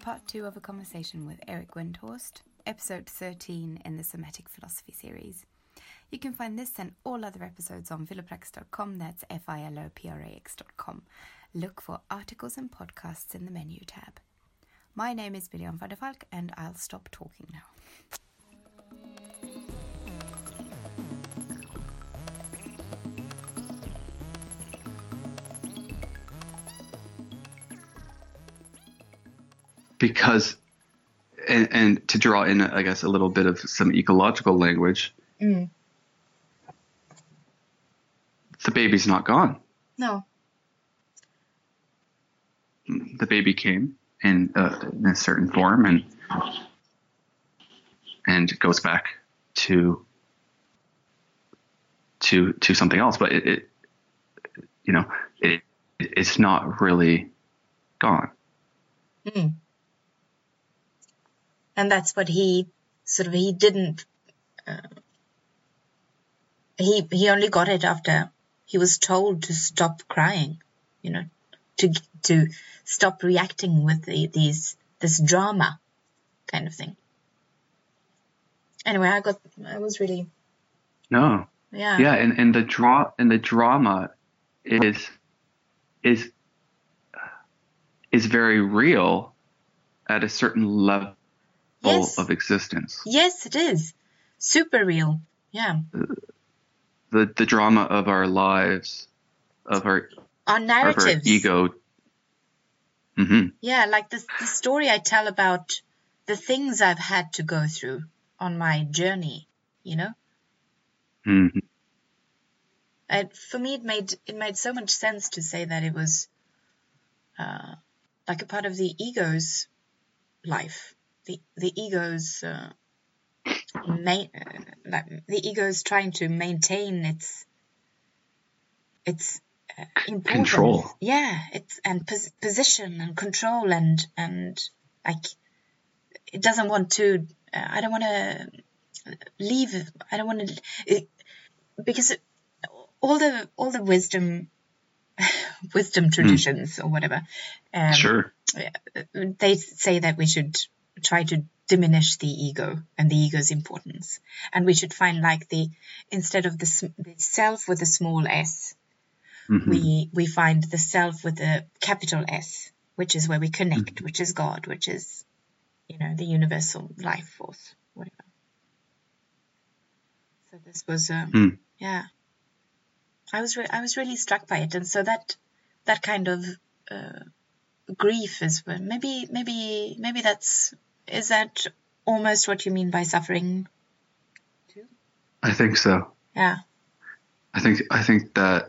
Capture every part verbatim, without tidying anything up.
part two of a conversation with Erik Windhorst, episode thirteen in the Semitic Philosophy series. You can find this and all other episodes on philoprax dot com, that's F I L O P R A X dot com. Look for articles and podcasts in the menu tab. My name is Billion van der Valk, and I'll stop talking now. Because, and, and to draw in, I guess, a little bit of some ecological language, mm. the baby's not gone. No. The baby came in, uh, in a certain form and and goes back to to to something else, but it, it you know it it's not really gone. Mm. And that's what he sort of he didn't. Uh, he he only got it after he was told to stop crying, you know, to to stop reacting with the, these this drama, kind of thing. Anyway, I got I was really no yeah yeah, and and the draw and the drama is is is very real at a certain level. Yes. Of existence. Yes, it is. Super real. Yeah. The the drama of our lives, of our our narratives, of our ego. Mm-hmm. Yeah, like the the story I tell about the things I've had to go through on my journey. You know. Mm-hmm. And for me, it made it made so much sense to say that it was uh, like a part of the ego's life. The the ego's uh, main, uh, like the ego's trying to maintain its its uh, importance. Control. Yeah, it's and pos- position and control and and like it doesn't want to. Uh, I don't want to leave. I don't want to because it, all the all the wisdom wisdom traditions mm. or whatever. Um, sure. They say that we should try to diminish the ego and the ego's importance, and we should find like the instead of the, the self with a small s, mm-hmm. we we find the self with a capital S, which is where we connect, mm-hmm. which is God, which is, you know, the universal life force, whatever. So this was um, mm. yeah, I was re- I was really struck by it, and so that that kind of uh, grief is maybe maybe maybe that's is that almost what you mean by suffering too? I think so. Yeah. I think I think that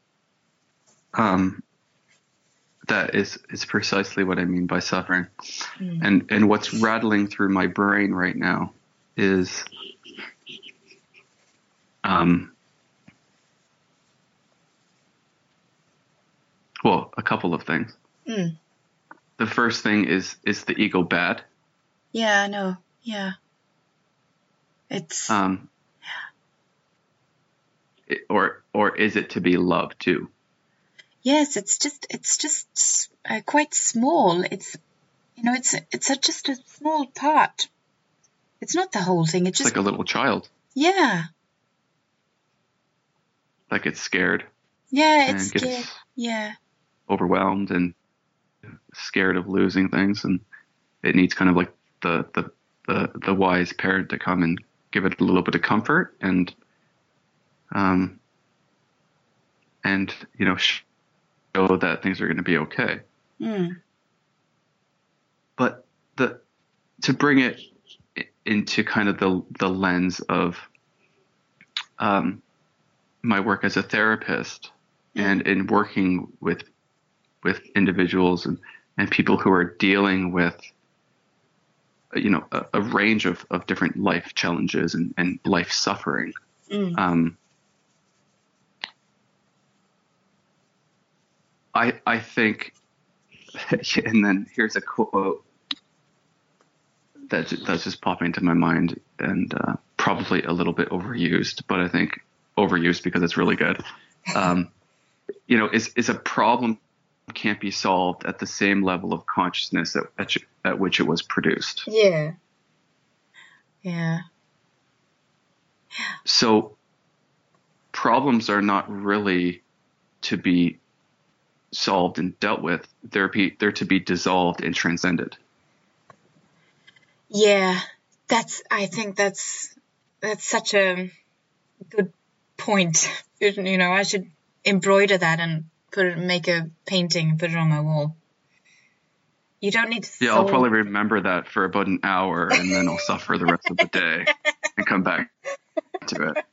um that is is precisely what I mean by suffering. Mm. And and what's rattling through my brain right now is um well, a couple of things. Mm. The first thing is, is the ego bad? Yeah, I know. Yeah. It's... Um, yeah. It, or or is it to be loved too? Yes, it's just it's just uh, quite small. It's, you know, it's it's a, just a small part. It's not the whole thing. It's just... like a little child. Yeah. Like it's scared. Yeah, it's scared. Yeah. Overwhelmed and scared of losing things, and it needs kind of like the, the the the wise parent to come and give it a little bit of comfort and um and you know show that things are going to be okay. Mm. But the to bring it into kind of the the lens of um my work as a therapist, mm. and in working with with individuals and, and people who are dealing with, you know, a, a range of, of different life challenges and, and life suffering. Mm. Um, I I think, and then here's a quote that that's just popping into my mind, and uh, probably a little bit overused, but I think overused because it's really good. Um, you know, is is a problem can't be solved at the same level of consciousness at, at, at which it was produced. Yeah. Yeah. So problems are not really to be solved and dealt with. They're, be, they're to be dissolved and transcended. Yeah. That's, I think that's, that's such a good point. You know, I should embroider that and put it, make a painting and put it on my wall. You don't need to Yeah, solve... I'll probably remember that for about an hour, and then I'll suffer the rest of the day and come back to it.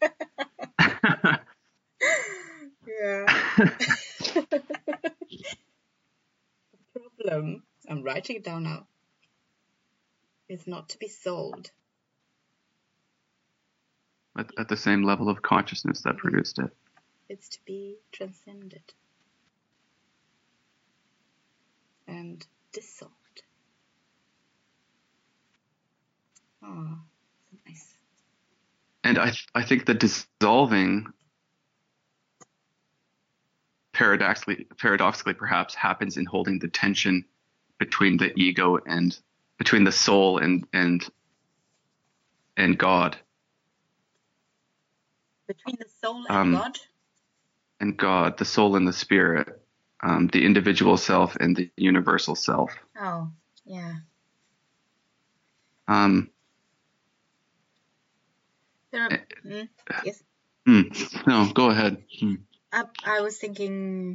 Yeah. The problem, I'm writing it down now, is not to be solved. At, at the same level of consciousness that produced it. It's to be transcended and dissolved. Oh, so nice. And I I think the dissolving paradoxically paradoxically perhaps happens in holding the tension between the ego and between the soul and and and God. Between the soul and um, God? And God, the soul and the spirit, um, the individual self and the universal self. Oh, yeah. Um, There are, mm, yes. Mm, no, go ahead. Mm. I, I was thinking.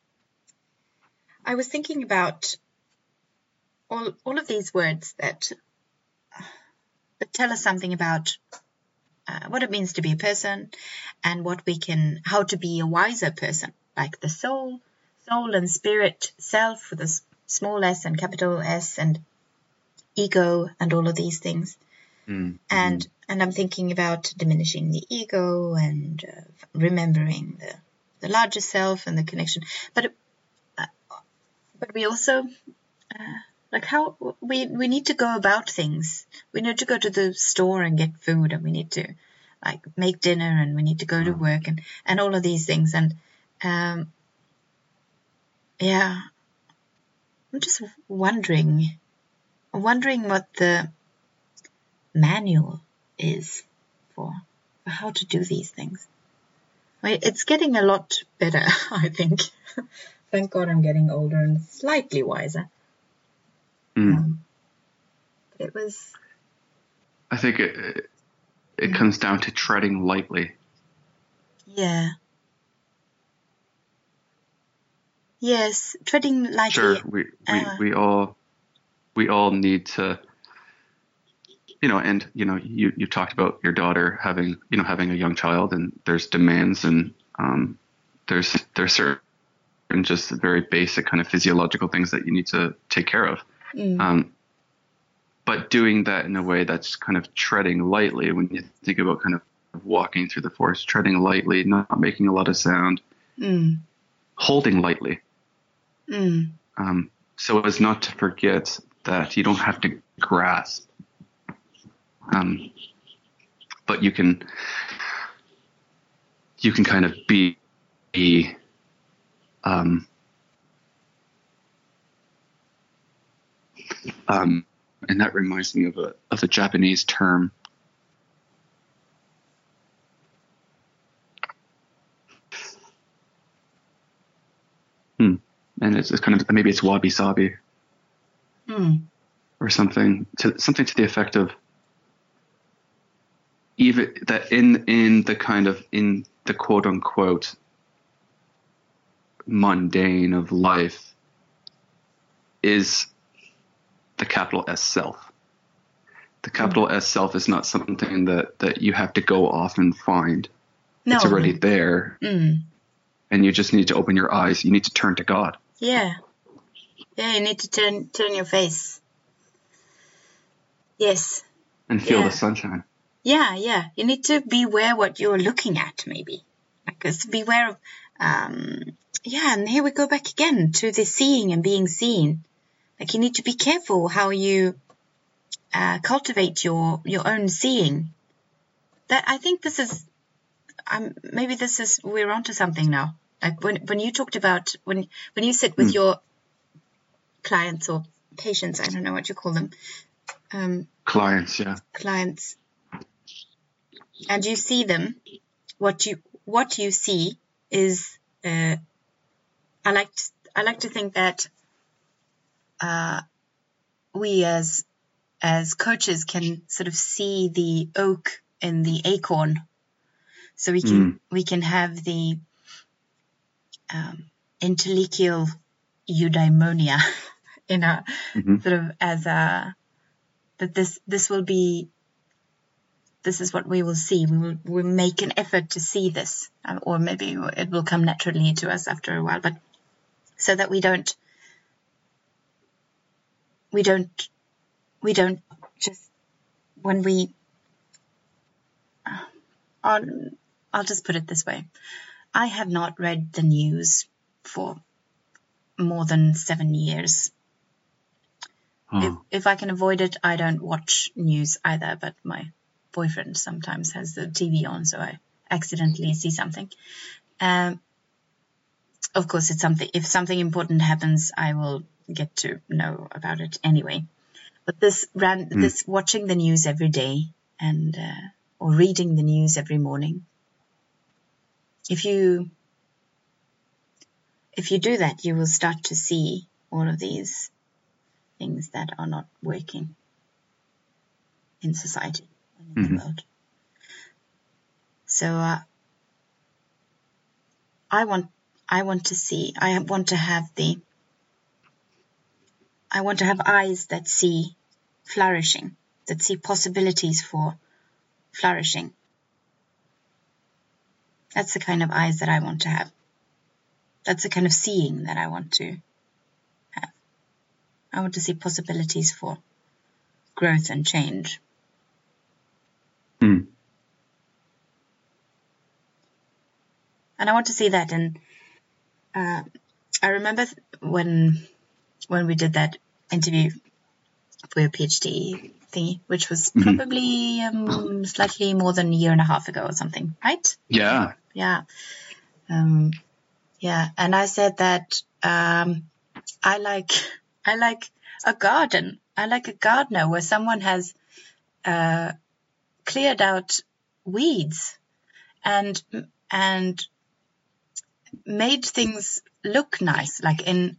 I was thinking about all all of these words that that tell us something about uh, what it means to be a person, and what we can, how to be a wiser person, like the soul, soul and spirit, self with a s- small s and capital S, and ego, and all of these things. Mm. And Mm. and I'm thinking about diminishing the ego and uh, remembering the the larger self and the connection. But uh, but we also uh, like how we we need to go about things. We need to go to the store and get food, and we need to like make dinner, and we need to go to work, and and all of these things. And um, yeah, I'm just wondering, wondering what the manual is for, for how to do these things. I mean, it's getting a lot better, I think. Thank God I'm getting older and slightly wiser. Mm. Um, but it was... I think it it, it Mm. comes down to treading lightly. Yeah. Yes, treading lightly. Sure, we, we, Uh, we all we all need to, you know, and you know, you, you talked about your daughter having, you know, having a young child, and there's demands, and um, there's there's certain just very basic kind of physiological things that you need to take care of. mm, Um, but doing that in a way that's kind of treading lightly, when you think about kind of walking through the forest, treading lightly, not making a lot of sound, mm, holding lightly, mm, um, so as not to forget that you don't have to grasp, um, but you can you can kind of be, be um, um, and that reminds me of a of a Japanese term. Hmm. And it's, it's kind of, maybe it's wabi sabi mm, or something to something to the effect of, even that in in the kind of in the quote unquote mundane of life is the capital S self. The capital S self is not something that, that you have to go off and find. no. It's already there, Mm, and you just need to open your eyes. You need to turn to God. yeah. Yeah, you need to turn turn your face. Yes. And feel Yeah. the sunshine. Yeah, yeah. You need to beware what you're looking at, maybe. Because beware of, um, yeah, and here we go back again to the seeing and being seen. Like, you need to be careful how you uh, cultivate your, your own seeing. That I think this is, um, maybe this is, we're onto something now. Like when when you talked about when when you sit with Mm. your clients or patients, I don't know what you call them, um, Clients, yeah. clients, and you see them, what you what you see is uh, I like to, I like to think that uh, we as as coaches can sort of see the oak in the acorn, so we can Mm. we can have the um, interlegial eudaimonia in a hmm sort of as a that this this will be this is what we will see. We will we make an effort to see this, uh, or maybe it will come naturally to us after a while, but so that we don't we don't we don't just when we on I'll just put it this way. I have not read the news for more than seven years. If Oh. if I can avoid it, I don't watch news either, but my boyfriend sometimes has the T V on, so I accidentally see something. Um, of course, it's something. If something important happens, I will get to know about it anyway. But this ran Mm. this watching the news every day and uh, or reading the news every morning. If you if you do that, you will start to see all of these things that are not working in society and in hmm the world. So uh, I want I want to see I want to have the I want to have eyes that see flourishing, that see possibilities for flourishing. That's the kind of eyes that I want to have. That's the kind of seeing that I want to have. I want to see possibilities for growth and change. Mm. And I want to see that in uh, I remember when when we did that interview for your PhD thingy, which was hmm probably um, slightly more than a year and a half ago or something, right? Yeah. Yeah. Um, yeah. And I said that um, I like I like a garden. I like a gardener where someone has uh, cleared out weeds and and made things look nice. Like in,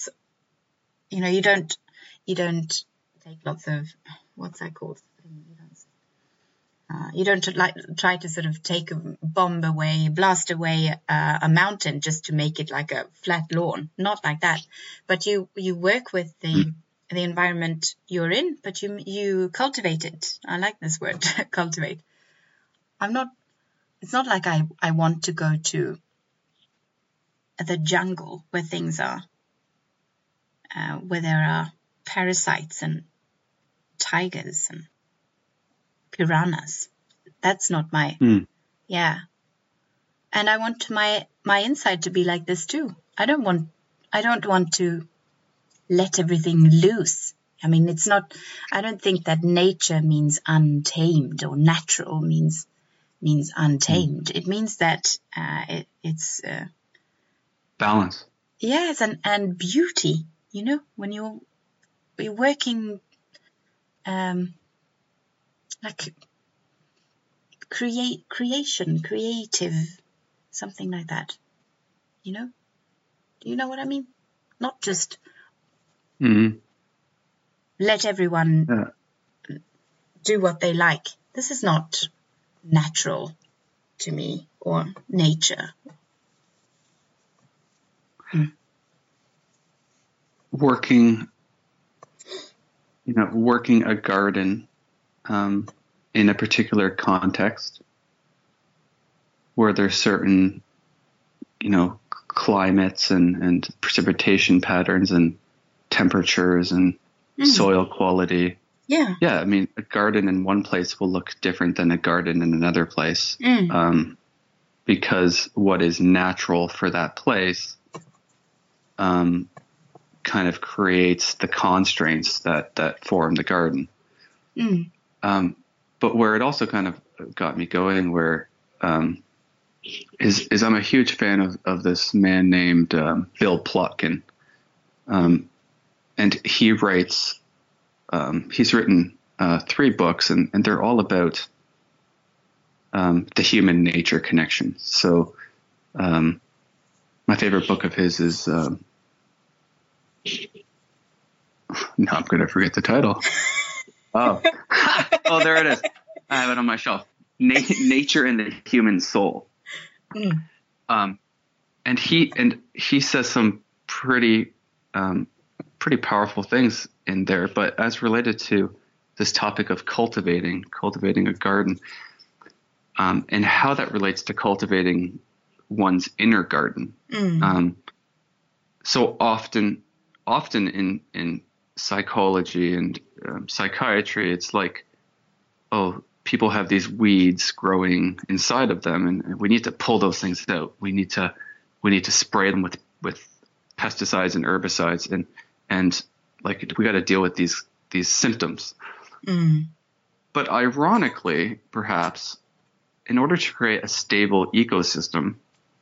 you know, you don't you don't take lots of what's that called? You don't, uh, you don't like try to sort of take a bomb away, blast away uh, a mountain just to make it like a flat lawn. Not like that, but you you work with the Mm. the environment you're in, but you you cultivate it. I like this word, cultivate. I'm not. It's not like I I want to go to the jungle where things are, uh, where there are parasites and tigers and piranhas. That's not my, Mm. yeah. And I want my my inside to be like this too. I don't want I don't want to let everything loose. I mean, it's not. I don't think that nature means untamed or natural means means Mm. untamed. It means that uh, it, it's uh, Balance. yes, and and beauty. You know, when you're you're working um, like create creation, creative, something like that. You know, do you know what I mean? Not just Mm. let everyone Yeah. do what they like. This is not natural to me or nature. Mm. Working, you know, working a garden um, in a particular context where there's certain, you know, climates and, and precipitation patterns and temperatures and Mm. soil quality. Yeah. Yeah, I mean, a garden in one place will look different than a garden in another place, Mm. um, because what is natural for that place um, kind of creates the constraints that that form the garden. Mm. Um, but where it also kind of got me going, where um, is is I'm a huge fan of of this man named um, Bill Plotkin, um, and he writes. Um, he's written uh, three books, and, and they're all about um, the human nature connection. So, um, my favorite book of his is. Um, now I'm going to forget the title. Oh, oh, there it is. I have it on my shelf. Na- Nature and the Human Soul. Mm. Um, and he and he says some pretty um, pretty powerful things in there. But as related to this topic of cultivating, cultivating a garden, um, and how that relates to cultivating one's inner garden. Mm. Um, so often, often in in psychology and um, psychiatry, it's like, oh, people have these weeds growing inside of them, and we need to pull those things out. We need to we need to spray them with with pesticides and herbicides, and and like we got to deal with these these symptoms. Mm. But ironically, perhaps, in order to create a stable ecosystem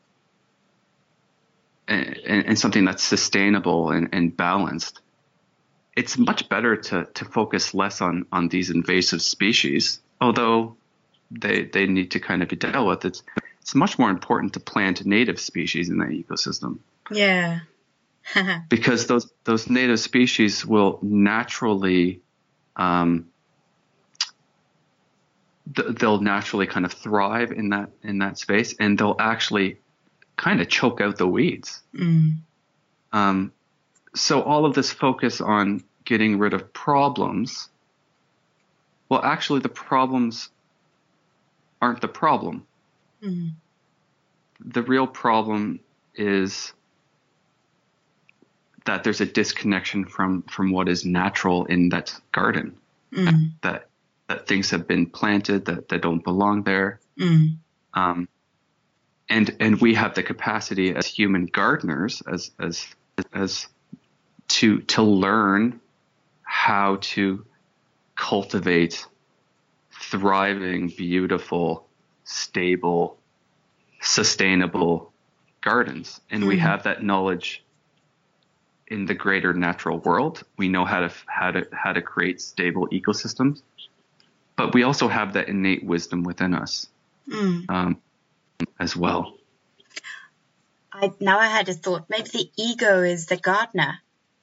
and, and, and something that's sustainable and, and balanced, it's much better to to focus less on on these invasive species, although they they need to kind of be dealt with. It's it's much more important to plant native species in that ecosystem. Yeah. Because those those native species will naturally um, th- they'll naturally kind of thrive in that in that space, and they'll actually kind of choke out the weeds. Mm. Um, so all of this focus on getting rid of problems, well, actually the problems aren't the problem. Mm. The real problem is that there's a disconnection from from what is natural in that garden. Mm. That that things have been planted that, that don't belong there. Mm. Um, and and we have the capacity as human gardeners, as as as to to learn how to cultivate thriving, beautiful, stable, sustainable gardens. And mm. we have that knowledge in the greater natural world. We know how to how to how to create stable ecosystems, but we also have that innate wisdom within us Mm. um, as well. I now I had a thought. Maybe the ego is the gardener.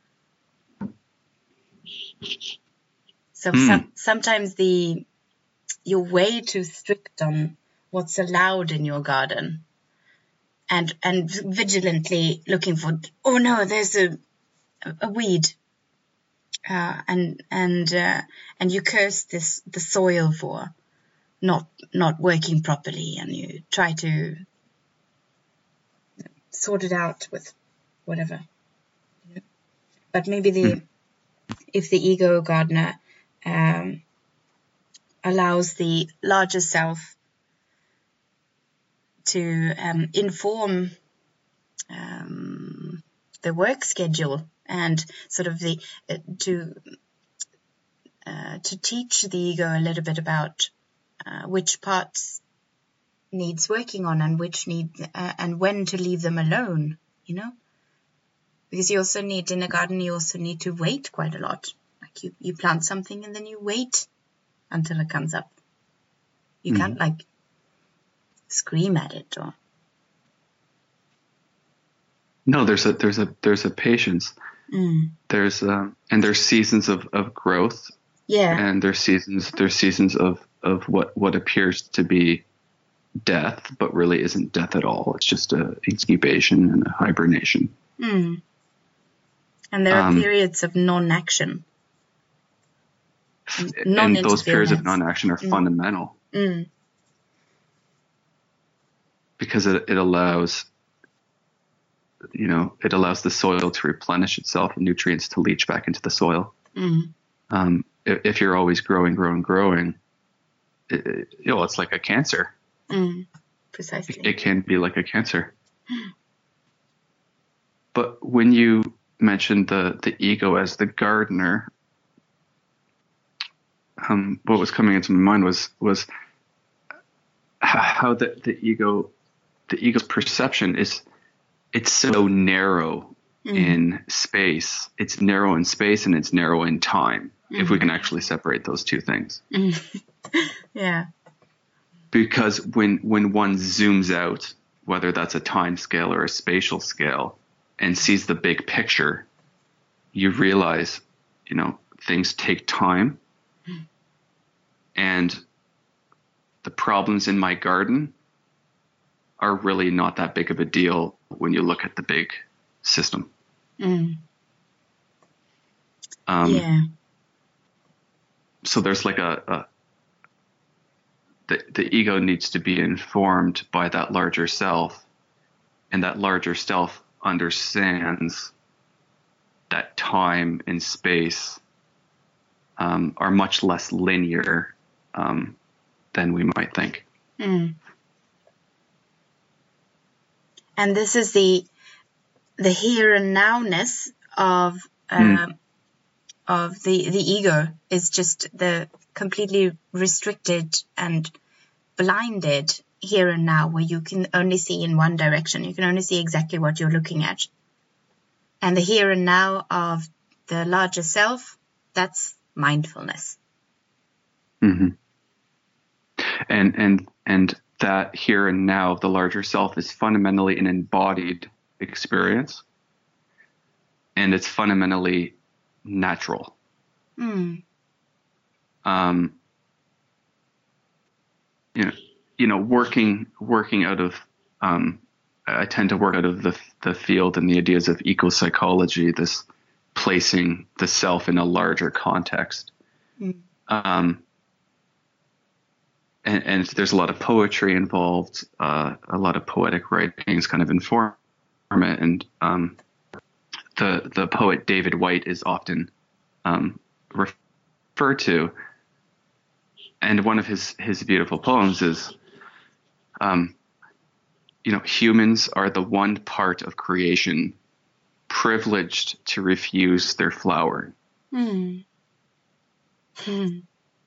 So Mm. some, sometimes the you're way too strict on what's allowed in your garden, and and vigilantly looking for, oh no, there's a a weed, uh, and and uh, and you curse this the soil for not not working properly, and you try to sort it out with whatever. But maybe the mm. if the ego gardener um, allows the larger self to um, inform um, the work schedule and sort of the uh, to uh, to teach the ego a little bit about uh, which parts needs working on and which need uh, and when to leave them alone, you know, because you also need in a garden you also need to wait quite a lot. Like you you plant something and then you wait until it comes up. You mm-hmm. can't like scream at it or no there's a there's a there's a patience. mm. There's um and there's seasons of of growth, yeah and there's seasons there's seasons of of what what appears to be death but really isn't death at all. It's just a incubation and a hibernation. mm. And there are um, periods of non-action, and those periods of non-action are mm. fundamental mm. because it, it allows you know it allows the soil to replenish itself and nutrients to leach back into the soil. mm. um, if, if you're always growing growing growing it, it, you know it's like a cancer. mm. Precisely. It, it can be like a cancer. But when you mentioned the the ego as the gardener, um, what was coming into my mind was was how the, the ego the ego's perception is, it's so narrow mm. in space. It's narrow in space and it's narrow in time. Mm. If we can actually separate those two things. Yeah. Because when when one zooms out, whether that's a time scale or a spatial scale, and sees the big picture, you realize, you know, things take time. Mm. And the problems in my garden are really not that big of a deal when you look at the big system. Mm. Um, yeah. So there's like a, a the, the ego needs to be informed by that larger self, and that larger self understands that time and space um, are much less linear um, than we might think. Mm. And this is the the here and nowness of uh, mm. of the the ego is just the completely restricted and blinded here and now, where you can only see in one direction. You can only see exactly what you're looking at. And the here and now of the larger self, that's mindfulness. Mm-hmm. And and and that here and now of the larger self is fundamentally an embodied experience, and it's fundamentally natural. Mm. Um, you know, you know, working working out of, um, I tend to work out of the the field and the ideas of eco-psychology, this placing the self in a larger context. Mm. Um, and, and there's a lot of poetry involved, uh, a lot of poetic writings kind of inform it. And um, the the poet David Whyte is often um, referred to. And one of his, his beautiful poems is, um, you know, humans are the one part of creation privileged to refuse their flower. Hmm. Hmm.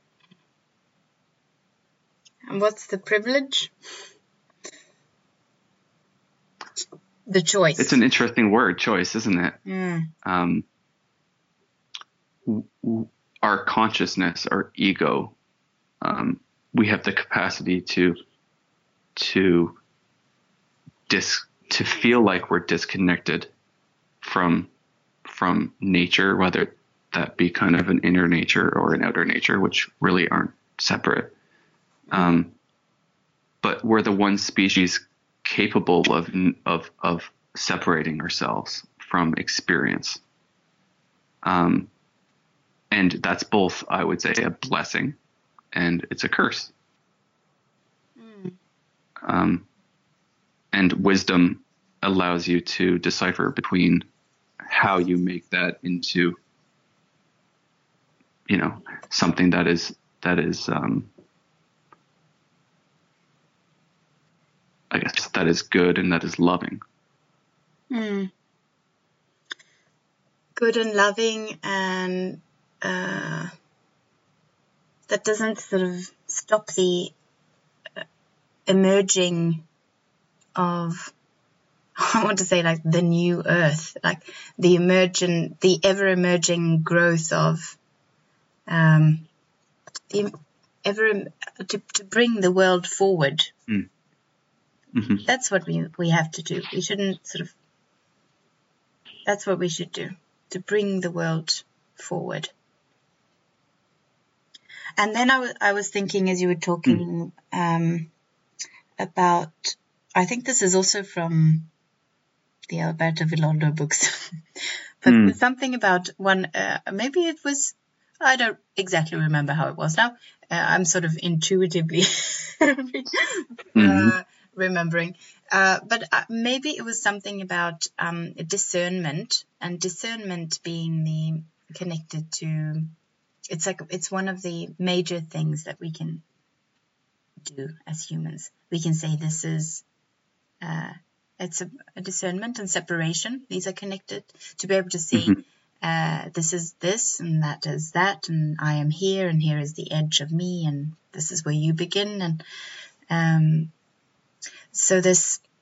And what's the privilege? The choice. It's an interesting word, choice, isn't it? Mm. Um, w- w- our consciousness, our ego, um, we have the capacity to to dis to feel like we're disconnected from from nature, whether that be kind of an inner nature or an outer nature, which really aren't separate. Um, but we're the one species capable of of of separating ourselves from experience. Um, and that's both, I would say, a blessing and it's a curse. Mm. Um, and wisdom allows you to decipher between how you make that into, you know, something that is that is, um, I guess, that is good and that is loving. Mm. Good and loving, and uh, that doesn't sort of stop the uh, emerging of, I want to say, like the new earth, like the emergent, the ever emerging growth of um, the ever to, to bring the world forward. Mm. Mm-hmm. That's what we we have to do. We shouldn't sort of. That's what we should do, to bring the world forward. And then I, w- I was thinking as you were talking mm. um, about, I think this is also from the Alberto Villoldo books, but mm. something about one, uh, maybe it was, I don't exactly remember how it was now. Uh, I'm sort of intuitively uh, mm-hmm. remembering. Uh, but uh, maybe it was something about um, discernment, and discernment being the connected to, it's like, it's one of the major things that we can do as humans. We can say this is, uh, it's a, a discernment and separation. These are connected, to be able to see mm-hmm. uh, this is this and that is that, and I am here and here is the edge of me and this is where you begin. And um, so this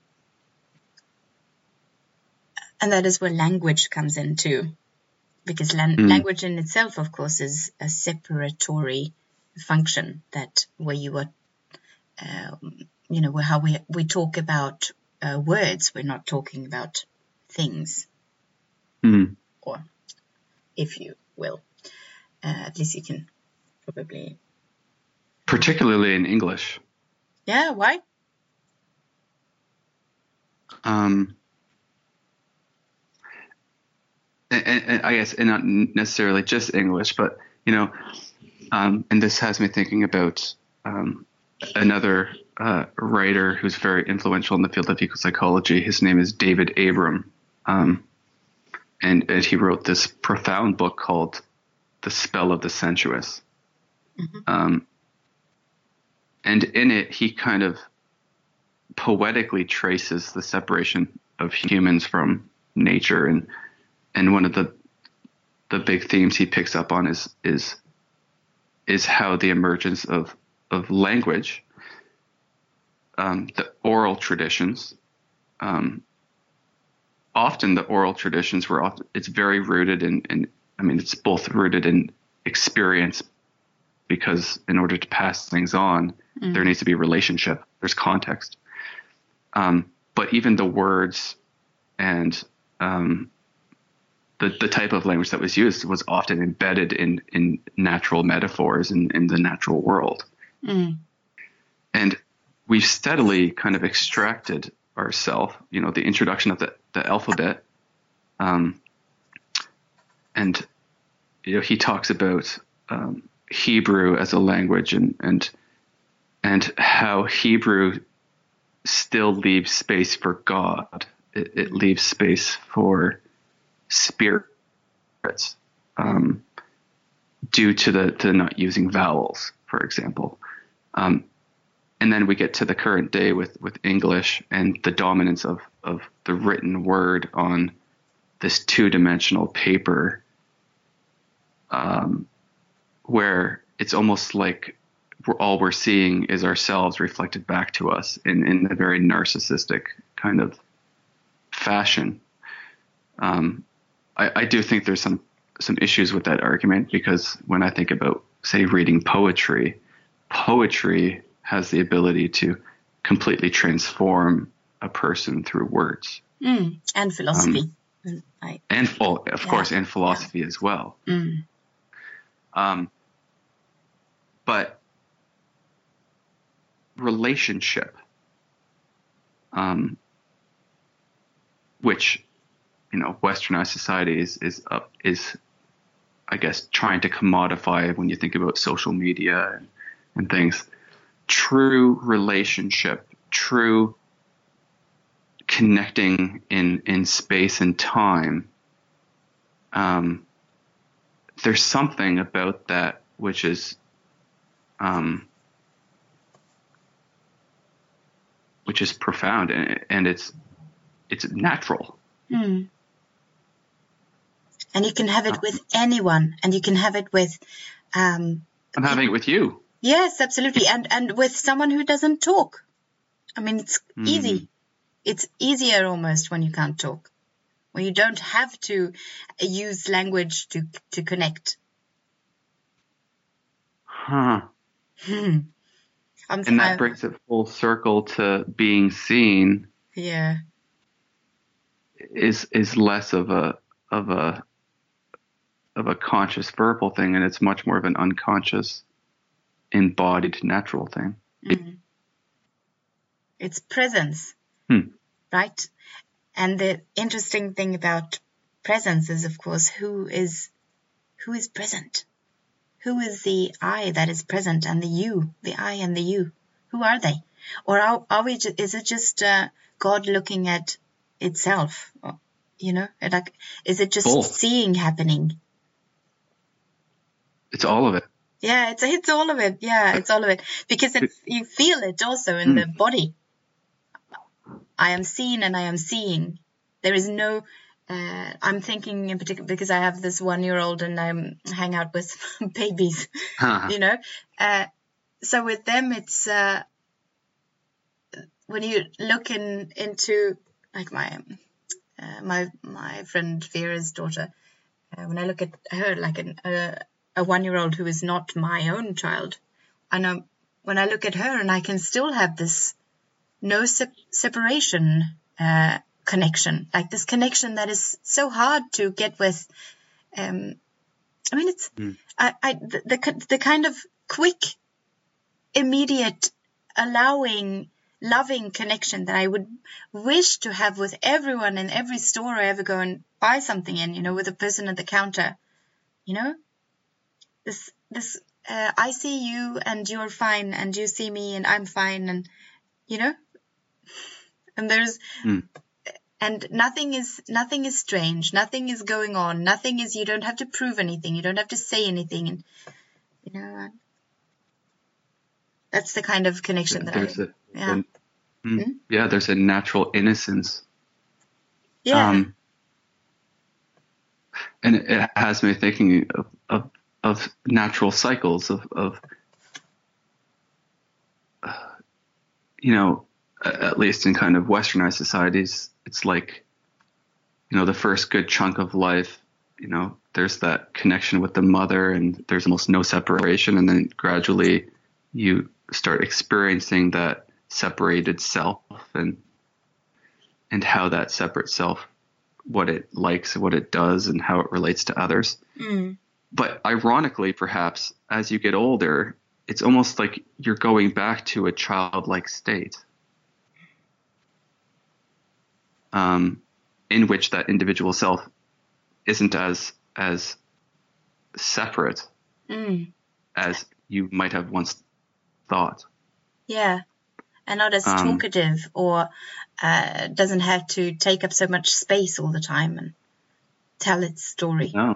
And that is where language comes in too, because lan- Mm. language in itself, of course, is a separatory function that where you are, um, you know, where how we we talk about uh, words, we're not talking about things, Mm. or if you will, uh, at least you can probably, Particularly in English. yeah. Why? Um, and, and, and I guess, and not necessarily just English, but, you know, um, and this has me thinking about um, another uh, writer who's very influential in the field of ecopsychology. His name is David Abram. Um, and, and he wrote this profound book called The Spell of the Sensuous. Mm-hmm. Um, and in it, he kind of poetically traces the separation of humans from nature, and and one of the the big themes he picks up on is is is how the emergence of of language, um, the oral traditions, um, often the oral traditions were often it's very rooted in, in I mean it's both rooted in experience, because in order to pass things on, mm. there needs to be relationship. There's context. Um, but even the words and um, the the type of language that was used was often embedded in in natural metaphors in, in the natural world. Mm. And we've steadily kind of extracted ourselves, you know, the introduction of the, the alphabet. Um, and, you know, he talks about um, Hebrew as a language, and, and, and how Hebrew still leaves space for God. It, it leaves space for spirits, um, due to the to not using vowels, for example. Um, and then we get to the current day with, with English and the dominance of, of the written word on this two-dimensional paper, um, where it's almost like we're, all we're seeing is ourselves reflected back to us in, in a very narcissistic kind of fashion. Um, I, I do think there's some some issues with that argument, because when I think about, say, reading poetry, poetry has the ability to completely transform a person through words. Mm. And philosophy. Um, I, and, well, of yeah. course, and philosophy yeah. as well. Mm. Um, but relationship, um, which, you know, westernized society is, is, uh, is, I guess, trying to commodify when you think about social media and, and things. True relationship, true connecting in, in space and time. Um, there's something about that which is, um, which is profound, and, and it's, it's natural. Mm. And you can have it with anyone, and you can have it with, um, I'm having it with you. Yes, absolutely. And, and with someone who doesn't talk. I mean, it's Mm. easy. It's easier almost when you can't talk, when you don't have to use language to, to connect. Huh. Hmm. I'm, And that I'm, brings it full circle to being seen. Yeah. Is, is less of a, of a, of a conscious verbal thing, and it's much more of an unconscious, embodied natural thing. Mm. It's presence, hmm. right? And the interesting thing about presence is, of course, who is who is present? Who is the I that is present, and the you, the I and the you? Who are they? Or are, are we? Is it just uh, God looking at itself? Or, you know, like, is it just Both. seeing happening? It's all of it. Yeah, it's it's all of it. Yeah, it's all of it, because it, you feel it also in mm. the body. I am seen and I am seeing. There is no. Uh, I'm thinking in particular because I have this one-year-old and I hang out with babies. Huh. You know, uh, so with them it's uh, when you look in into like my uh, uh, my my friend Vera's daughter, uh, when I look at her like an, uh, a one-year-old who is not my own child, I know when I look at her and I can still have this no se- separation uh, connection, like this connection that is so hard to get with. Um, I mean, it's Mm. I, I the, the the kind of quick, immediate, allowing, loving connection that I would wish to have with everyone in every store I ever go and buy something in. You know, with the person at the counter. You know, this this uh, I see you and you're fine, and you see me and I'm fine, and you know, and there's. Mm. And nothing is nothing is strange. Nothing is going on. Nothing is. You don't have to prove anything. You don't have to say anything. And you know, that's the kind of connection that There's I. a, Yeah. an- mm, Hmm? yeah, there's a natural innocence. Yeah. Um, and it, it has me thinking of, of, of natural cycles of, of uh, you know, a- at least in kind of westernized societies, it's like, you know, the first good chunk of life, you know, there's that connection with the mother and there's almost no separation. And then gradually you start experiencing that separated self and, and how that separate self, what it likes, what it does, and how it relates to others. Mm. But ironically, perhaps as you get older, it's almost like you're going back to a childlike state, um, in which that individual self isn't as as separate Mm. as you might have once thought. Yeah. And not as Um, talkative, or uh, doesn't have to take up so much space all the time and tell its story. no.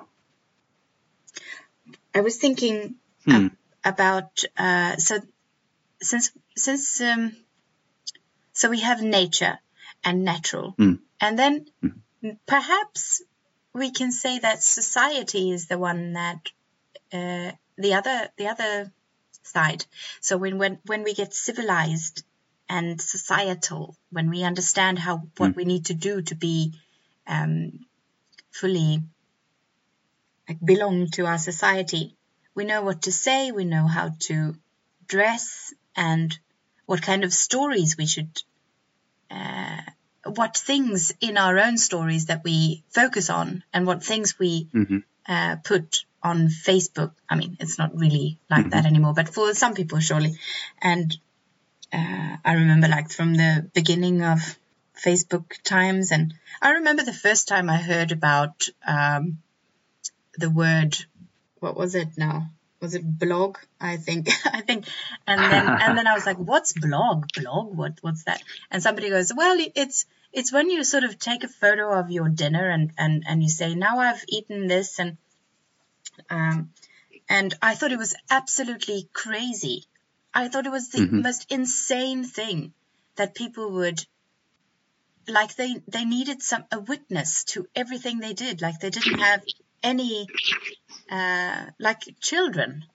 I was thinking Hmm. ab- about uh, so since since um, so we have nature and natural, Hmm. and then perhaps we can say that society is the one that uh, the other the other side. So when when when we get civilized and societal, when we understand how what Mm. we need to do to be um, fully like belong to our society, we know what to say, we know how to dress, and what kind of stories we should, uh, what things in our own stories that we focus on, and what things we Mhm. uh, put on Facebook. I mean, it's not really like Mhm. that anymore, but for some people, surely. And uh, I remember, like, from the beginning of Facebook times, and I remember the first time I heard about um, the word, what was it now? Was it blog? I think, I think, and then and then I was like, "What's blog? Blog? What? What's that?" And somebody goes, "Well, it's it's when you sort of take a photo of your dinner and and and you say, now I've eaten this," and um, and I thought it was absolutely crazy. I thought it was the Mhm. most insane thing that people would, like, they they needed some a witness to everything they did. Like, they didn't have any uh, like children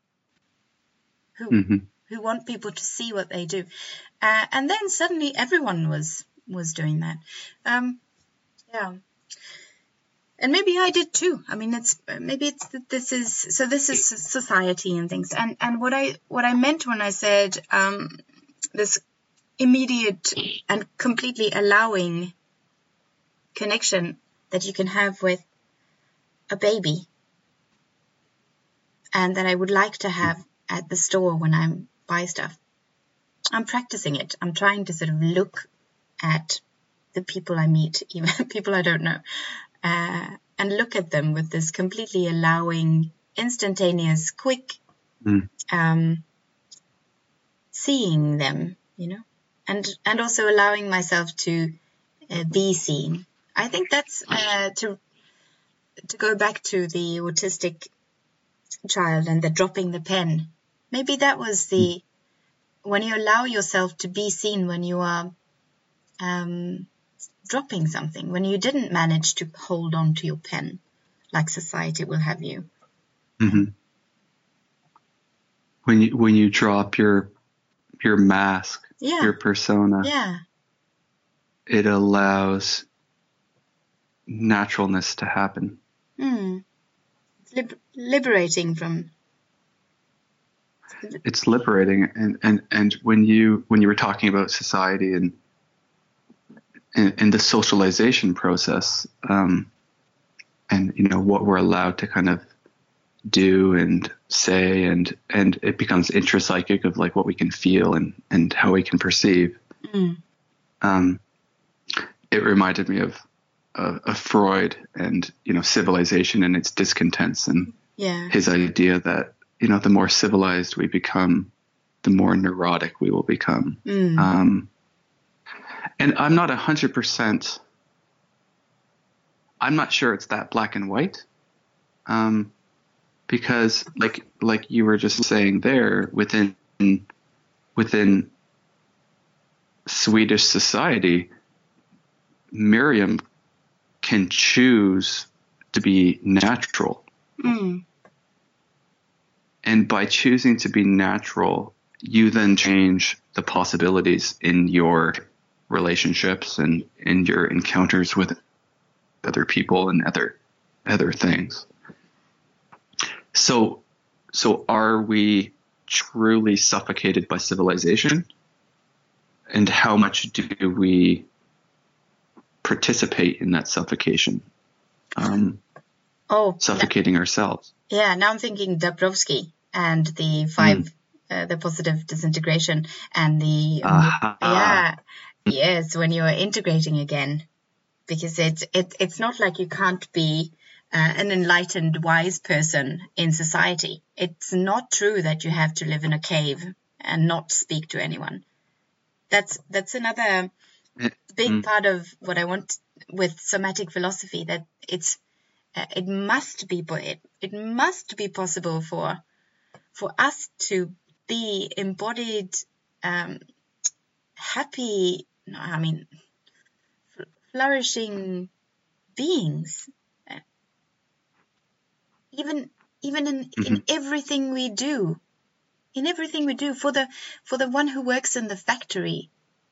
who Mhm. who want people to see what they do, uh, and then suddenly everyone was was doing that. Um, yeah. And maybe I did too. I mean, it's maybe it's that this is so. This is society and things. And and what I what I meant when I said um, this immediate and completely allowing connection that you can have with a baby, and that I would like to have at the store when I buy stuff. I'm practicing it. I'm trying to sort of look at the people I meet, even people I don't know, uh, and look at them with this completely allowing, instantaneous, quick, Mm. um, seeing them, you know, and and also allowing myself to uh, be seen. I think that's uh, to to go back to the autistic child and the dropping the pen. Maybe that was the when you allow yourself to be seen when you are um, dropping something, when you didn't manage to hold on to your pen like society will have you. Mhm. When you when you drop your your mask, Yeah, your persona, yeah, it allows naturalness to happen. Mm. It's lib- liberating from. It's liberating, and, and, and when you when you were talking about society and and, and the socialization process, um, and you know what we're allowed to kind of do and say, and and it becomes intrapsychic of like what we can feel and and how we can perceive. Mm. Um, it reminded me of, of of Freud and you know civilization and its discontents, and Yeah. his idea that you know the more civilized we become, the more neurotic we will become. Mm. Um, and I'm not a hundred percent. I'm not sure it's that black and white. Um, because like like you were just saying there, within within Swedish society, Miriam can choose to be natural. Mm. And by choosing to be natural, you then change the possibilities in your relationships and in your encounters with other people and other other things. So, so are we truly suffocated by civilization? And how much do we participate in that suffocation? Um, Oh, suffocating ourselves. Yeah, now I'm thinking Dabrowski and the five, mm. uh, the positive disintegration and the uh-huh. yeah, yes, when you're integrating again, because it's it, it's not like you can't be uh, an enlightened, wise person in society. It's not true that you have to live in a cave and not speak to anyone. That's that's another big mm. part of what I want with somatic philosophy. That it's uh, it must be it it must be possible for for us to be embodied, um, happy. I mean, flourishing beings. Uh, even even in, mm-hmm. in everything we do, in everything we do for the for the one who works in the factory.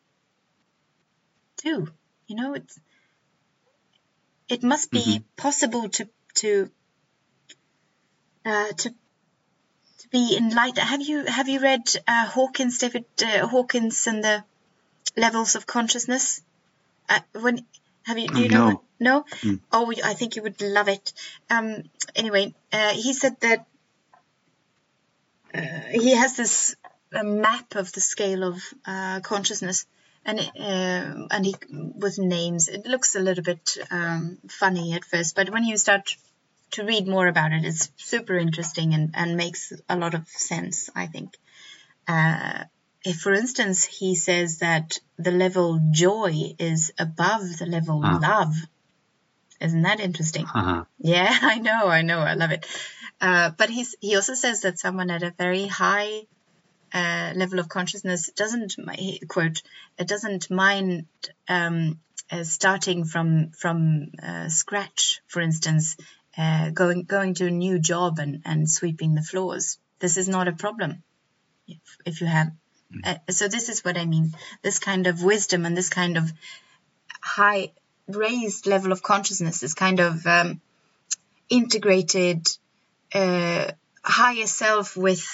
Too, you know, it's it must be mm-hmm. possible to to uh, to to be enlightened. Have you have you read uh, Hawkins, David uh, Hawkins, and the levels of consciousness? Uh, when have you? Do you no. know? What, no. Mm. Oh, I think you would love it. Um. Anyway, uh, he said that uh, he has this uh, map of the scale of uh, consciousness. And uh, and he with names, it looks a little bit um, funny at first, but when you start to read more about it, it's super interesting and, and makes a lot of sense, I think. Uh, if, for instance, he says that the level joy is above the level uh. love, isn't that interesting? Uh-huh. Yeah, I know, I know, I love it. Uh, but he's he also says that someone at a very high Uh, level of consciousness doesn't quote it doesn't mind um, uh, starting from from uh, scratch, for instance, uh, going going to a new job and, and sweeping the floors. This is not a problem if, if you have uh, so this is what I mean, this kind of wisdom and this kind of high raised level of consciousness, this kind of um, integrated uh, higher self with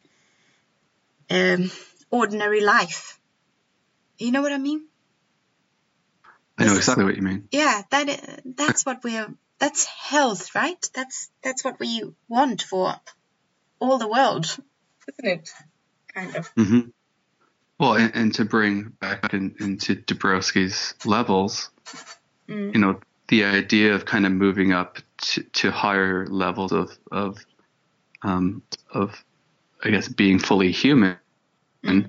Um, ordinary life. You know what I mean? I know exactly what you mean. Yeah, that that's what we're. That's health, right? That's that's what we want for all the world, isn't it? Kind of. Mm-hmm. Well, and, and to bring back in, into Dabrowski's levels, mm. you know, the idea of kind of moving up to, to higher levels of of um, of I guess being fully human, mm.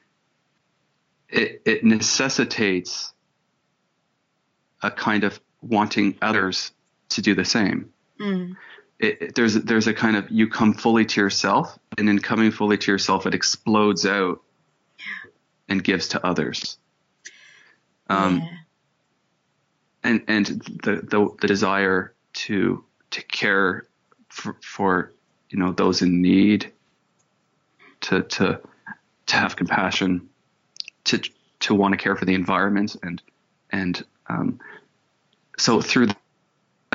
it it necessitates a kind of wanting others to do the same. Mm. It, it, there's there's a kind of, you come fully to yourself, and in coming fully to yourself, it explodes out yeah. and gives to others. Um, yeah. and and the, the the desire to to care for, for you know those in need. To, to to have compassion, to to want to care for the environment, and and um, so through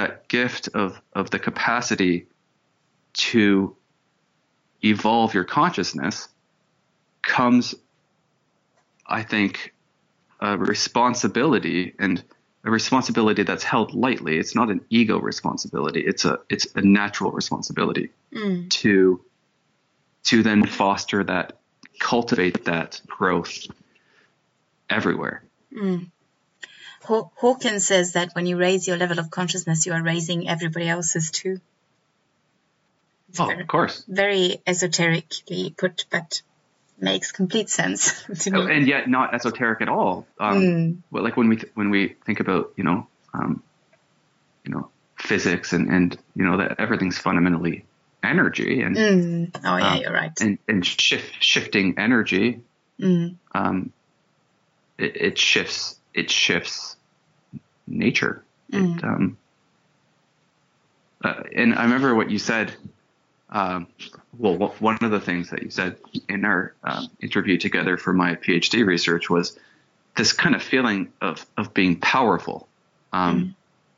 that gift of of the capacity to evolve your consciousness comes, I think, a responsibility, and a responsibility that's held lightly. It's not an ego responsibility. It's a it's a natural responsibility Mm. to to then foster that, cultivate that growth everywhere. Mm. Haw- Hawkins says that when you raise your level of consciousness, you are raising everybody else's too. It's Oh, very, of course. very esoterically put, but makes complete sense to Oh, me. and yet not esoteric at all. Um, Mm. well, like when we th- when we think about you know um, you know physics and and you know that everything's fundamentally energy, and Mm. Oh, yeah, um, you're right. and and shift shifting energy, Mm. um, it, it shifts it shifts nature. Mm. It, um, uh, and I remember what you said. Um, well, wh- one of the things that you said in our um, interview together for my PhD research was this kind of feeling of of being powerful, um, Mm.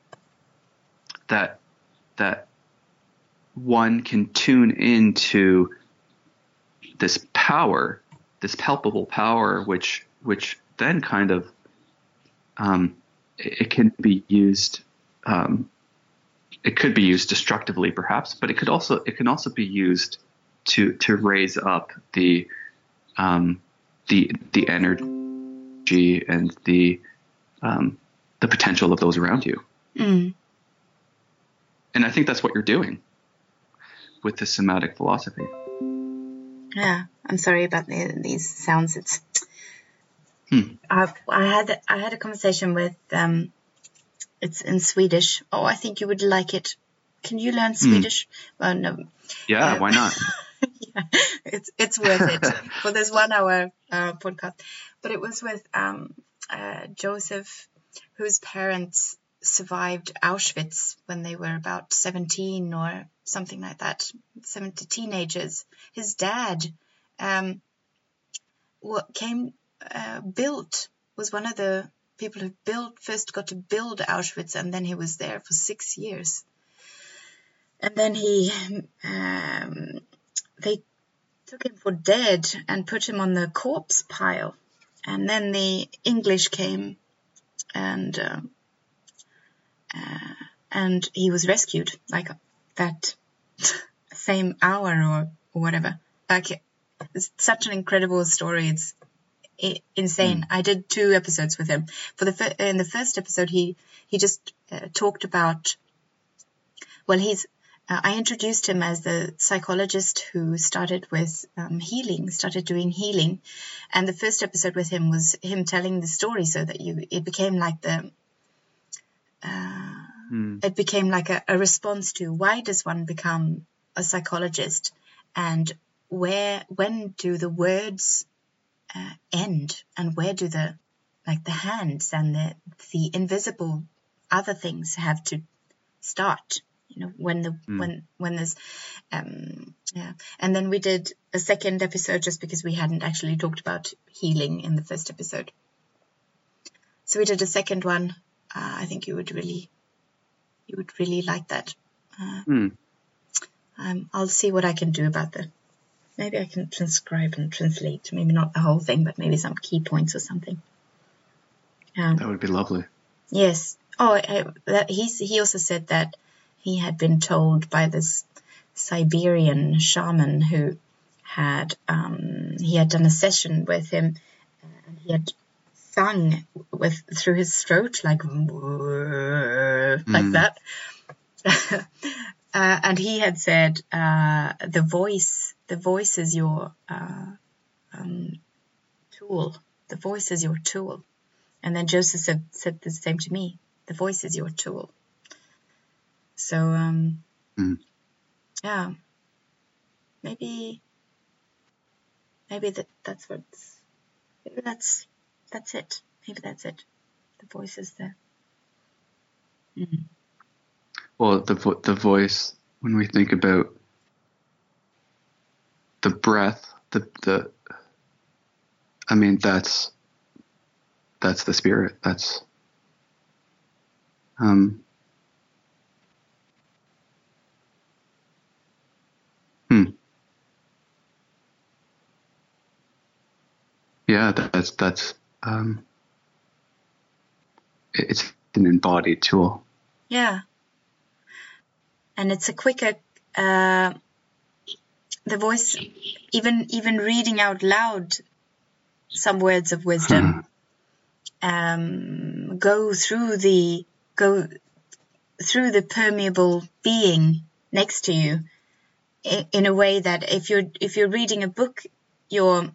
that that one can tune into this power, this palpable power, which which then kind of um, it, it can be used. Um, it could be used destructively, perhaps, but it could also it can also be used to to raise up the um, the the energy and the um, the potential of those around you. Mm. And I think that's what you're doing with the somatic philosophy. Yeah, I'm sorry about the, these sounds. It's Hmm. I, I had I had a conversation with um, it's in Swedish. Oh, I think you would like it. Can you learn Swedish? Well, no. Yeah, Uh, why not? yeah, it's it's worth it for this one hour uh, podcast. But it was with um, uh, Joseph, whose parents survived Auschwitz when they were about seventeen or something like that, seventy teenagers. His dad um, what came uh, built was one of the people who built first got to build Auschwitz, and then he was there for six years. And then he um, they took him for dead and put him on the corpse pile. And then the English came, and uh, uh, and he was rescued like that same hour or, or whatever. Like, it's such an incredible story. It's i- insane. Mm. I did two episodes with him. For the fir- in the first episode, he he just uh, talked about. Well, he's. Uh, I introduced him as the psychologist who started with um, healing, started doing healing, and the first episode with him was him telling the story, so that you it became like the. Uh, Mm. it became like a, a response to why does one become a psychologist, and where when do the words uh, end, and where do the like the hands and the the invisible other things have to start, you know, when the Mm. when when there's um yeah. And then we did a second episode just because we hadn't actually talked about healing in the first episode, so we did a second one. uh, I think you would really you would really like that. uh, Mm. um, I'll see what I can do about that. Maybe I can transcribe and translate, maybe not the whole thing, but maybe some key points or something. Um, That would be lovely. yes. Oh, I, that, he's, he also said that he had been told by this Siberian shaman who had um, he had done a session with him, and he had sung with through his throat like like Mm. that. Uh, and he had said, uh, the voice, the voice is your uh, um, tool. The voice is your tool. And then Joseph said, said the same to me. The voice is your tool. So, um, Mm. yeah, maybe, maybe that that's what's, maybe that's, that's it. Maybe that's it. The voice is there. Mm. Well, the vo- the voice, when we think about the breath, the the, I mean, that's that's the spirit. That's um, yeah, that's that's um, it's an embodied tool. Yeah. And it's a quicker, uh, the voice, even even reading out loud some words of wisdom, um, go through the go through the permeable being next to you, in, in a way that if you're if you're reading a book, you're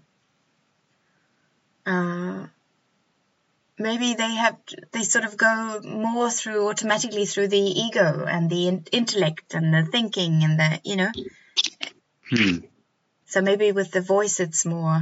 uh, maybe they have they sort of go more through automatically through the ego and the in- intellect and the thinking and the you know. Hmm. So maybe with the voice, it's more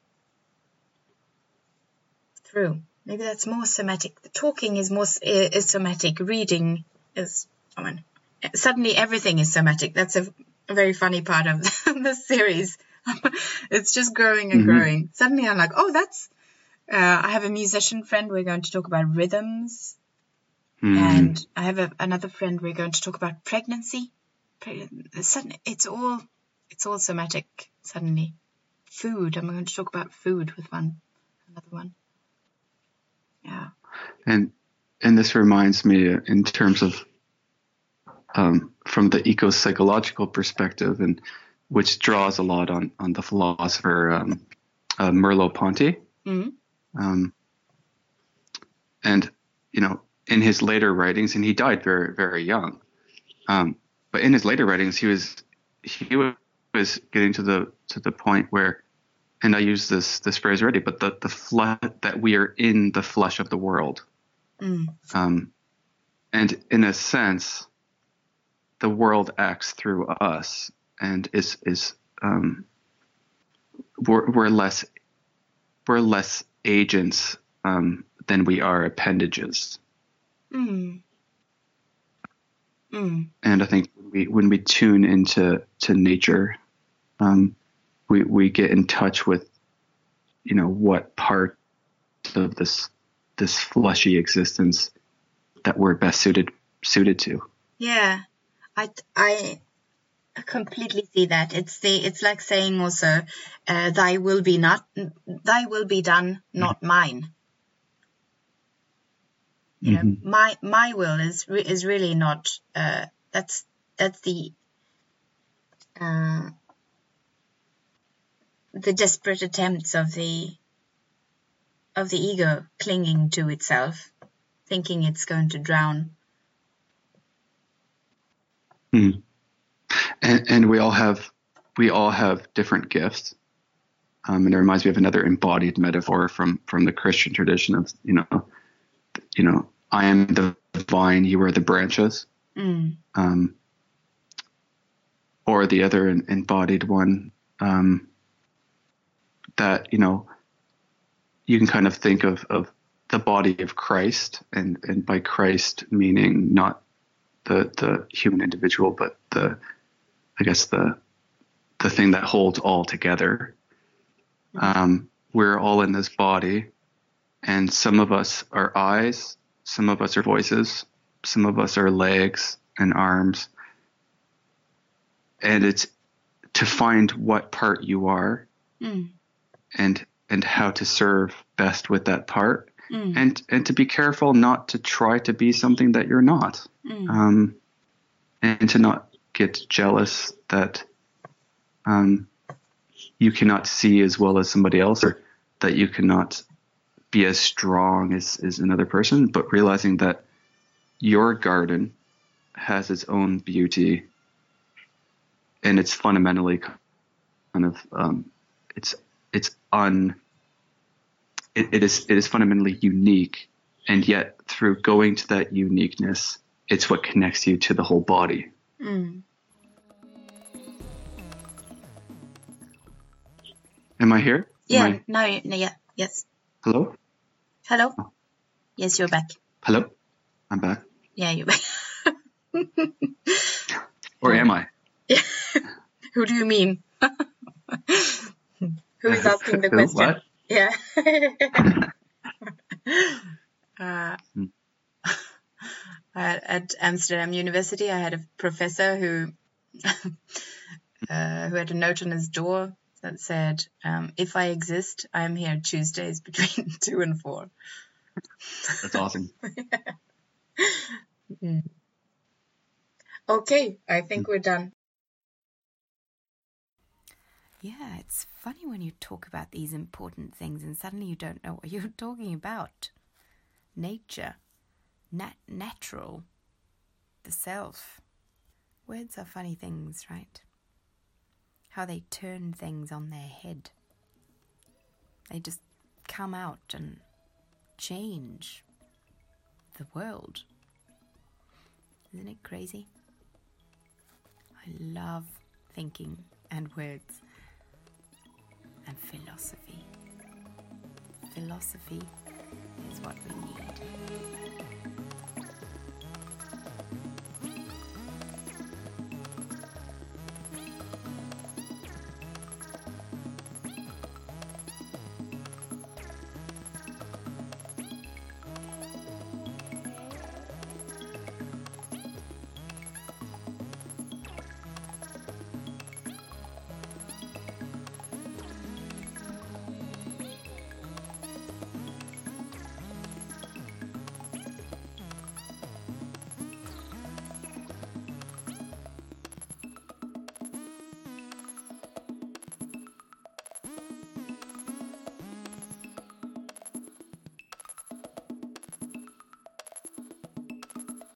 through. Maybe that's more somatic. The talking is more is somatic. Reading is, I mean, suddenly everything is somatic. That's a, a very funny part of the, the series. It's just growing and Mm-hmm. growing. Suddenly I'm like, oh, that's. Uh, I have a musician friend. We're going to talk about rhythms, Mm. and I have a, another friend. We're going to talk about pregnancy. Pre- suddenly, it's all it's all somatic. Suddenly, food. I'm going to talk about food with one another one. Yeah. And and this reminds me, uh, in terms of um, from the eco-psychological perspective, and which draws a lot on on the philosopher um, uh, Merleau-Ponty. Mm-hmm. Um, and you know, in his later writings, and he died very very young. Um, but in his later writings, he was he was getting to the to the point where, and I use this this phrase already, but the the flesh, that we are in the flesh of the world. Mm. Um, and in a sense, the world acts through us, and is is um, we're, we're less we're less agents um, than we are appendages. Mm. Mm. And I think when we when we tune into to nature, um, we we get in touch with, you know, what part of this this fleshy existence that we're best suited suited to. Yeah, I I completely see that. It's the it's like saying also, uh, "Thy will be not, thy will be done, not mine." You know, Mm-hmm. my my will is re- is really not. Uh, that's that's the uh, the desperate attempts of the of the ego clinging to itself, thinking it's going to drown. Mm. And, and we all have we all have different gifts. Um, and it reminds me of another embodied metaphor from from the Christian tradition of, you know, you know, I am the vine, you are the branches. Mm. Um, or the other embodied one, um, that, you know, you can kind of think of, of the body of Christ, and, and by Christ meaning not the the human individual, but the, I guess the the thing that holds all together. Um, we're all in this body, and some of us are eyes, some of us are voices, some of us are legs and arms. And it's to find what part you are, Mm. and and how to serve best with that part, Mm. and and to be careful not to try to be something that you're not, Mm. um, and to not get jealous that um, you cannot see as well as somebody else, or that you cannot be as strong as, as another person, but realizing that your garden has its own beauty, and it's fundamentally kind of um, it's it's un it, it is it is fundamentally unique, and yet through going to that uniqueness, it's what connects you to the whole body. Mm. Am I here? Am Yeah. I No. No. Yeah. Yes. hello? Hello. Oh. Yes, you're back. Hello? I'm back. Yeah, you're back. Or Uh, am I? Who do you mean? Who is asking the Who? question? What? Yeah. uh, Hmm. at, at Amsterdam University, I had a professor who uh, who had a note on his door that said, um, if I exist, I'm here Tuesdays between two and four. That's awesome. Mm. Okay, I think we're done. Yeah, it's funny when you talk about these important things and suddenly you don't know what you're talking about. Nature, nat- natural, the self. Words are funny things, right? How they turn things on their head. They just come out and change the world. Isn't it crazy? I love thinking and words and philosophy. Philosophy is what we need.